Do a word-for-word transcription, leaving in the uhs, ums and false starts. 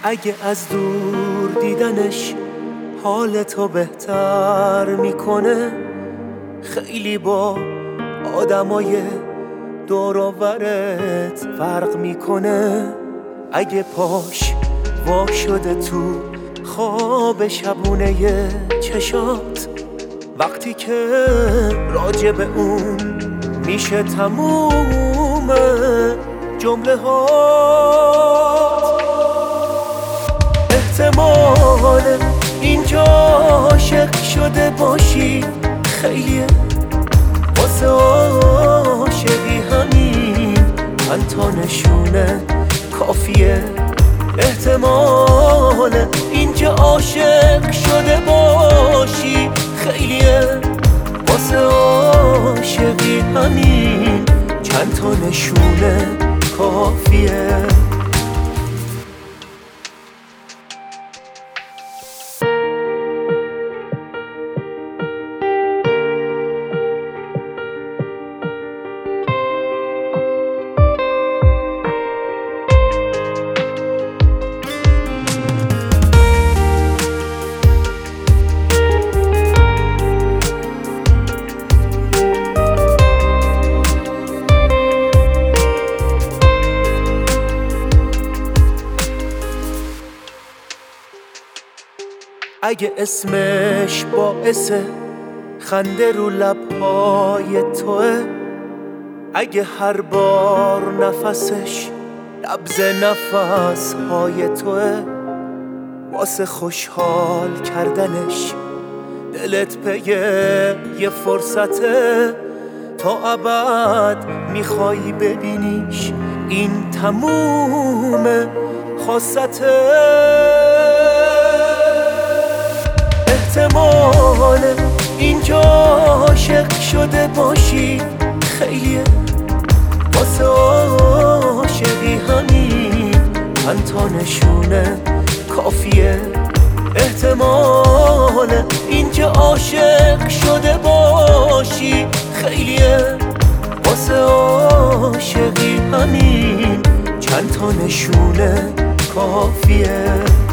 اگه از دور دیدنش حالتو بهتر میکنه، خیلی با آدمای دور و برت فرق میکنه. اگه پاش وا شده تو خواب شبونه چشات، وقتی که راجع به اون میشه تموم جمله هات، احتمال اینجا عاشق شده باشی خیلیه، واسه عاشقی همین چند تا نشونه کافیه. احتمال اینجا عاشق شده باشی خیلیه، واسه عاشقی همین چند تا نشونه کافیه. اگه اسمش باعث خنده رو لبهای توه، اگه هر بار نفسش نبض نفسهای توه، واسه خوشحال کردنش دلت پیه یه فرصته، تا ابد میخوایی ببینیش این تموم خاصته. احتمال اینجا عاشق شده باشی خیلیه، واسه عاشقی همین چند تا نشونه کافیه. احتمال اینجا عاشق شده باشی خیلیه، واسه عاشقی همین چند تا نشونه کافیه.